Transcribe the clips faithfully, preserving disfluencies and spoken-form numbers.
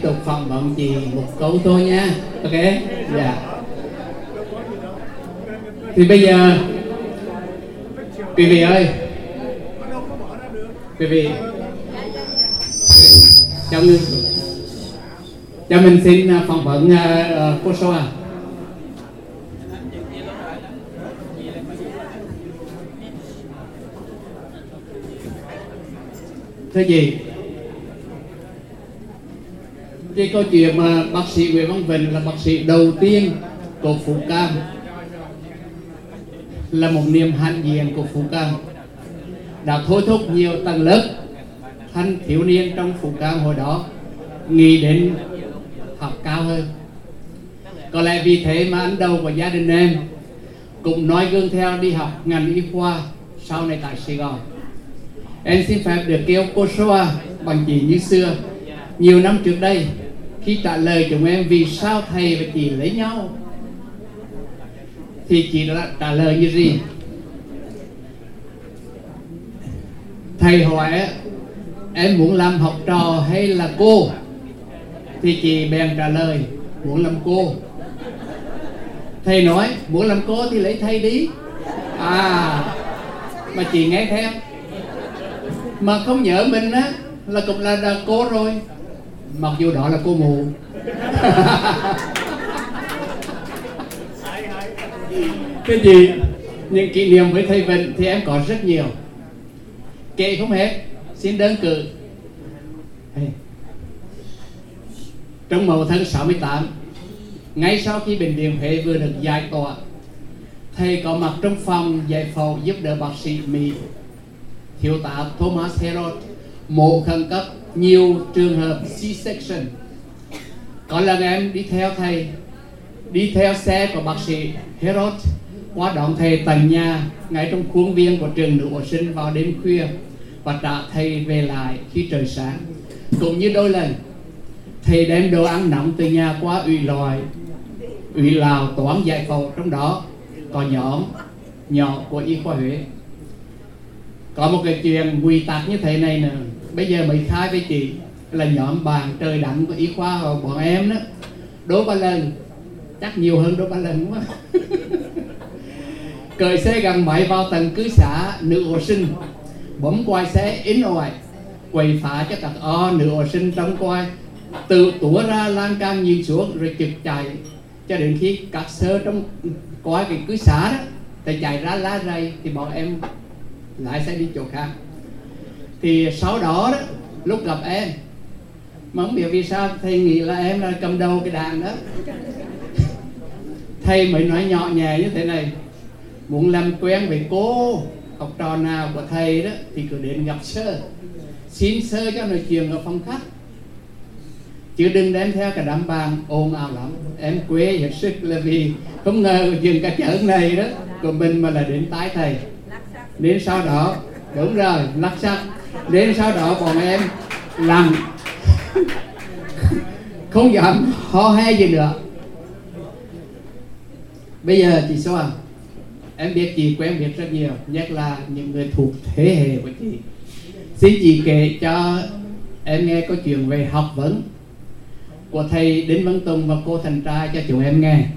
tục phỏng vấn chị một câu thôi nha. Ok? Dạ. Thì bây giờ quý vị ơi, quý vị cho mình cho mình xin phỏng vấn uh, cô Soa. Thưa chị, cái câu chuyện mà bác sĩ Nguyễn Văn Vịnh là bác sĩ đầu tiên của Phú Cam là một niềm hãnh diện của Phú Cam, đã thôi thúc nhiều tầng lớp thanh thiếu niên trong Phú Cam hồi đó nghĩ đến học cao hơn. Có lẽ vì thế mà anh đầu của gia đình em cũng nói gương theo đi học ngành y khoa sau này tại Sài Gòn. Em xin phép được kêu cô Soa bằng chị như xưa. Nhiều năm trước đây, khi trả lời chúng em vì sao thầy và chị lấy nhau, thì chị đã trả lời như gì? Thầy hỏi em muốn làm học trò hay là cô, thì chị bèn trả lời muốn làm cô. Thầy nói muốn làm cô thì lấy thầy đi. À, mà chị nghe theo, mà không nhớ mình á là cũng là, là cô rồi, mặc dù đó là cô mù. Cái gì những kỷ niệm với thầy Vịnh thì em có rất nhiều, kể không hết. Xin đơn cử trong mậu thân sáu mươi tám, ngay sau khi bệnh viện Huế vừa được giải tỏa, thầy có mặt trong phòng giải phẫu giúp đỡ bác sĩ Mỹ thiếu tá Thomas Herod mổ khẩn cấp nhiều trường hợp C-section. Có lần em đi theo thầy, đi theo xe của bác sĩ Herod qua đón thầy tận nhà ngay trong khuôn viên của trường nữ hộ sinh vào đêm khuya và trả thầy về lại khi trời sáng. Cũng như đôi lần thầy đem đồ ăn nóng từ nhà qua ủy lòi ủy lào toán giải phẫu, trong đó có nhóm nhỏ của y khoa Huế. Có một cái chuyện quy tắc như thế này nè, bây giờ mới khai với chị là nhóm bạn trời đánh của y khoa của bọn em đó, đố ba lần, chắc nhiều hơn đố ba lần quá. Cởi xe gắn máy vào tầng cư xá nữ hộ sinh, bấm quay xe in ỏi, quậy phá cho các o nữ hộ sinh trong quay, tự túa ra lan can nhìn xuống rồi kịp chạy, cho đến khi các sơ trong quay cái cư xá đó thì chạy ra lá rầy thì bọn em lái xe đi chỗ khác. Thì sau đó đó, lúc gặp em mà không biết vì sao thầy nghĩ là em là cầm đầu cái đàn đó, thầy mới nói nhỏ nhẹ như thế này: muốn làm quen với cô học trò nào của thầy đó thì cứ đến gặp sơ, xin sơ cho nói chuyện ở phòng khách, chứ đừng đem theo cả đám bạn ồn ào lắm. Em quê hết sức là vì không ngờ dừng cả chợ này đó của mình mà là đến tái thầy. Đến sau đó, đúng rồi, lắc sắc. Đến sau đó bọn em làm không dám ho he gì nữa. Bây giờ chị Soa, em biết chị quen biết rất nhiều, nhất là những người thuộc thế hệ của chị. Xin chị kể cho em nghe câu chuyện về học vấn của thầy Đinh Văn Tùng và cô Thành Trai cho chúng em nghe.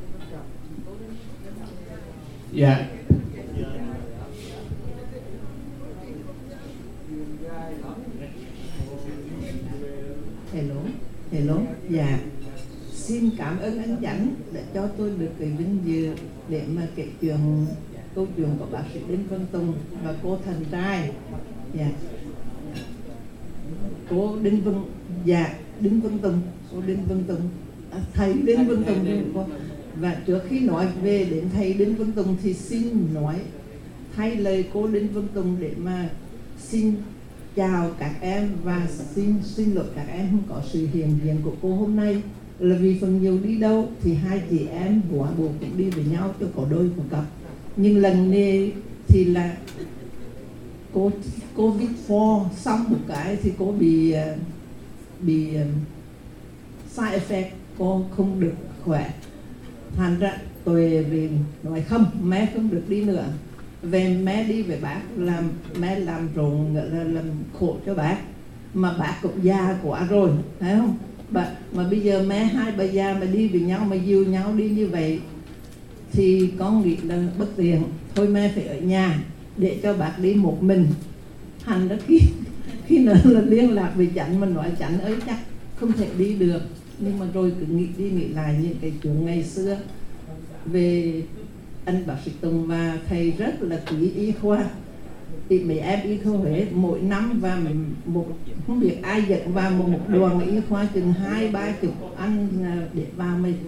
Dạ. Yeah. Hello, hello, dạ. Xin cảm ơn anh Chánh đã cho tôi được cái vinh dự để mà kể chuyện câu chuyện của bác sĩ Đinh Văn Tùng và cô Thành Trai. Dạ. Cô Đinh Văn, dạ, Đinh Văn Tùng, cô Đinh Văn Tùng, à, thầy Đinh Văn Tùng. Và trước khi nói về đến thầy Đinh Văn Tùng thì xin nói thay lời cô Đinh Văn Tùng để mà xin chào các em và xin xin lỗi các em không có sự hiện diện của cô hôm nay, là vì phần nhiều đi đâu thì hai chị em quả bộ cũng đi với nhau cho có đôi có cặp. Nhưng lần này thì là cô Covid bốn xong một cái thì cô bị bị side effect, cô không được khỏe. Thành ra tôi về nói không, mẹ không được đi nữa. Về mẹ đi với bác làm mẹ làm rộn là làm khổ cho bác, mà bác cũng già quá rồi, thấy không? Bà, mà bây giờ mẹ hai bà già mà đi với nhau, mà dìu nhau đi như vậy thì con nghĩ là bất tiện. Thôi mẹ phải ở nhà để cho bác đi một mình. Thành ra khi khi nữa là liên lạc với chánh mà nói chánh ấy chắc không thể đi được. Nhưng mà rồi cứ nghĩ đi nghĩ lại những cái chuyện ngày xưa về anh bác sĩ Tùng và thầy rất là quý y khoa. Thì mấy em y khoa Huế mỗi năm và một không biết ai dẫn vào một, một đoàn y khoa chừng hai ba chục anh để vào mình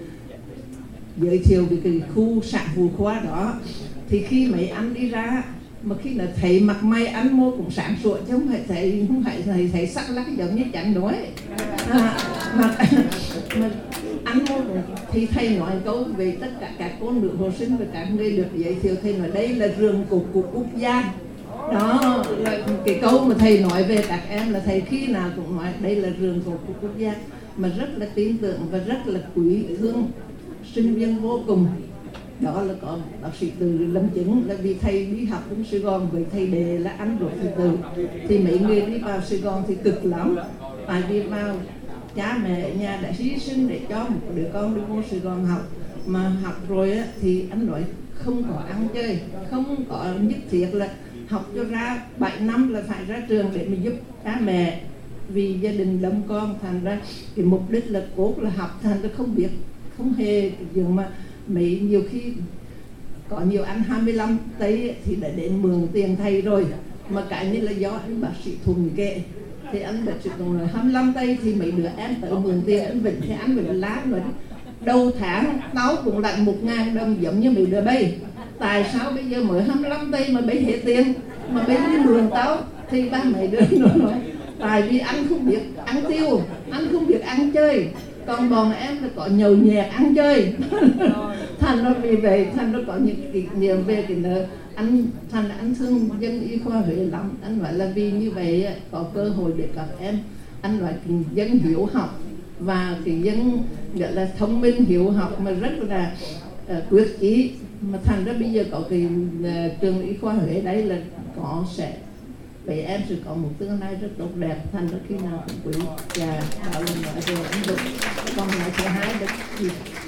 giới thiệu về cái khu sản phụ khoa đó. Thì khi mấy anh đi ra mà khi là thấy mặt mày anh mô cũng sáng sủa chứ không phải thấy không phải thấy, thấy sắc lắc giống như chẳng nói à, mà, mà anh mô cũng thì thầy nói câu về tất cả các cô nữ hồ sinh và các người được giới thiệu. Thầy nói đây là rừng của của quốc gia. Đó là cái câu mà thầy nói về các em là thầy khi nào cũng nói đây là rừng của quốc gia, mà rất là tin tưởng và rất là quý thương sinh viên vô cùng. Đó là có bác sĩ Từ lâm chứng là vì thầy đi học đến Sài Gòn với thầy Đề là anh ruột thầy Từ, thì mấy người đi vào Sài Gòn thì cực lắm, tại vì vào cha mẹ ở nhà đã hy sinh để cho một đứa con đi vô Sài Gòn học, mà học rồi á, thì anh nói không có ăn chơi, không có nhất thiết là học cho ra bảy năm là phải ra trường để mình giúp cha mẹ, vì gia đình đông con. Thành ra cái mục đích là cốt là học, thành ra không biết không hề cái chuyện mà mấy nhiều khi có nhiều anh hai mươi lăm tây thì đã đến mượn tiền thầy rồi, mà cái như là do anh bác sĩ Thuần kệ. Thì anh bác sĩ Thuần nói hai mươi lăm tây thì mấy đứa em tới mượn tiền anh Vịnh, thì anh Vịnh lá rồi đầu tháng táo cũng lại một ngàn đồng giống như mấy đứa bay. Tại sao bây giờ mới hai mươi lăm tây mà bấy hết tiền mà bấy đi mượn táo? Thì ba mấy đứa nó nói tại vì anh không biết ăn tiêu, anh không biết ăn chơi, còn bọn em là có nhậu nhẹt ăn chơi. Thành nó vì vậy thành nó có những kỷ niệm về cái nợ anh. Thành anh thương dân y khoa Huế lắm. Anh nói là vì như vậy có cơ hội để các em, anh nói cái dân hiếu học và cái dân gọi là thông minh hiếu học mà rất là uh, quyết chí, mà thành ra bây giờ có cái uh, trường y khoa Huế đấy là có sẽ vậy em sẽ có một tương lai rất tốt đẹp. Thành ra khi nào cũng quý. Và đạo lần nói về anh Tùng, con nói thứ hai được gì?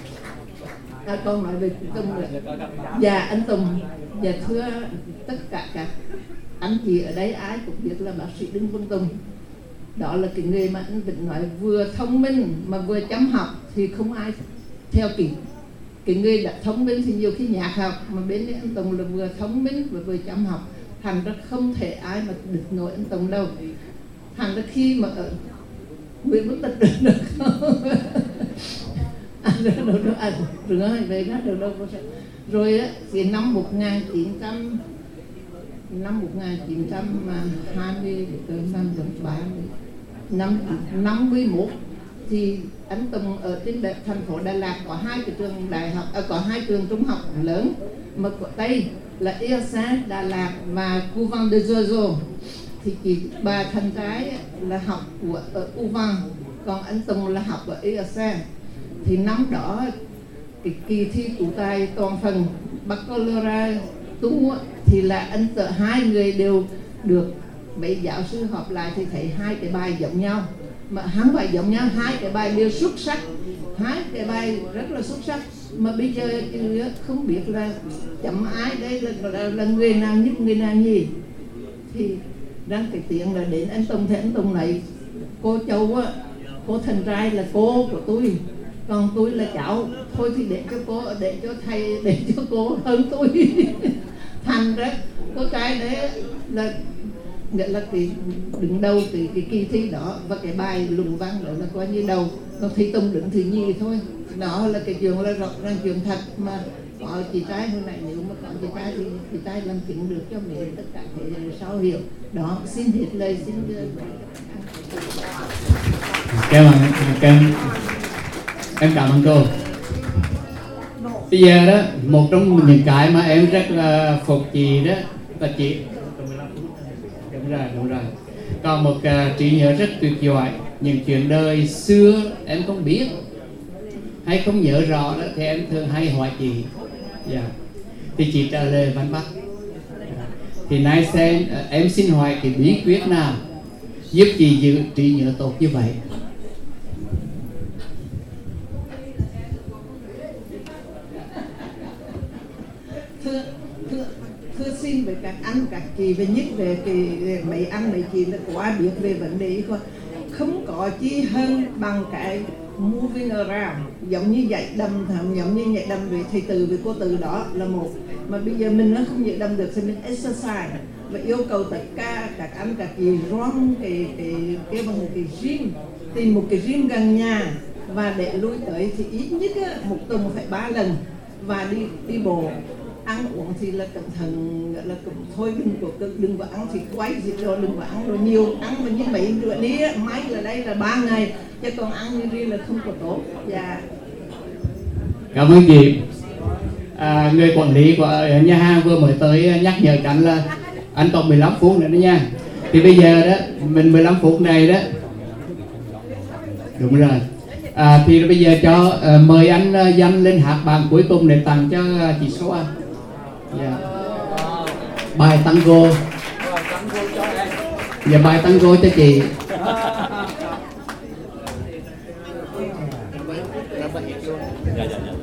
À, con nói về Tùng rồi. Dạ anh Tùng, dạ thưa tất cả các anh chị ở đây ai cũng biết là bác sĩ Đinh Văn Tùng. Đó là cái người mà anh Vịnh nói vừa thông minh mà vừa chăm học thì không ai theo kịp. Cái người đã thông minh thì nhiều khi nhạc học, mà bên đây anh Tùng là vừa thông minh và vừa chăm học. Thành ra không thể ai mà được nổi anh Tùng đâu. Thành ra khi mà ở Nguyễn Bất Tịch được được không? Anh được đâu đâu, anh rửa về đó được đâu. Rồi á, thì năm một nghìn chín trăm năm một nghìn chín trăm hai mươi năm ba mươi năm năm mươi mốt thì anh Tùng ở trên đại, thành phố Đà Lạt có hai cái trường đại học, à, có hai trường trung học lớn mà của Tây là i ét a Đà Lạt và Couvent de Jojo. Thì chị bà thân trái là học của ở Couvent, còn anh Tùng là học ở i ét a. Thì năm đó cái kỳ thi tú tài toàn phần Baccalaureate tu thì là anh tự hai người đều được mấy giáo sư họp lại thì thấy hai cái bài giống nhau, mà không phải giống nhau, hai cái bài đều xuất sắc, hai cái bài rất là xuất sắc. Mà bây giờ không biết là chấm ai đây là, là, là người nào nhất người nào nhỉ. Thì đang cái tiếng là đến anh Tùng, thì anh Tùng này cô Châu á, cô thần trai là cô của tôi, còn tôi là cháu, thôi thì để cho cô, để cho thầy, để cho cô hơn tôi. Thành ra có cái đấy là nghĩa là cái đứng đầu cái, cái kỳ thi đó, và cái bài luận văn đó là coi như đầu, còn thi Tùng đứng thứ nhì thôi. Đó là cái chuyện là rõ ràng chuyện thật, mà có chị trai hôm nay nếu mà có chị trai thì chị trai làm chứng được cho mình tất cả thế sao hiểu. Đó, xin hết lời, xin đưa. Cảm ơn em, em cảm ơn cô. Bây giờ đó, một trong những cái mà em rất là phục chị đó là chị, đúng rồi, đúng rồi, còn một uh, trí nhớ rất tuyệt vời. Những chuyện đời xưa em không biết hay không nhớ rõ đó thì em thường hay hỏi chị. Yeah. Thì chị trả lời văn bắc. Yeah. Thì nay xem uh, em xin hỏi cái bí quyết nào giúp chị giữ trí nhớ tốt như vậy. riêng với các anh các chị về nhất về cái mấy anh mấy chị là quá biết về vấn đề y khoa. Không có chi hơn bằng cái moving around, giống như dạy đầm, giống như dạy đầm về thầy từ về cô từ đó là một. Mà bây giờ mình nó không dạy đầm được thì mình exercise và yêu cầu tất cả các anh các chị run cái cái cái bằng cái gym, tìm một cái gym gần nhà và để lui tới thì ít nhất á, một tuần phải ba lần và đi đi bộ. Ăn uống thì là cẩn thận, là cũng thôi đừng có đừng có ăn thịt quay gì rồi, đừng có ăn đồ nhiều, ăn mà như mấy bữa đi máy là đây là ba ngày chứ còn ăn như riêng là không có tốt. Dạ. Cảm ơn chị. À, người quản lý của nhà hàng vừa mới tới nhắc nhở anh là anh còn mười lăm phút nữa đó nha. Thì bây giờ đó mình mười lăm phút này đó, đúng rồi. À, thì bây giờ cho uh, mời anh uh, Danh lên hát bài cuối cùng để tặng cho uh, chị Số Anh. Yeah. Bài tango. Dạ bài tango cho chị. Dạ, dạ, dạ.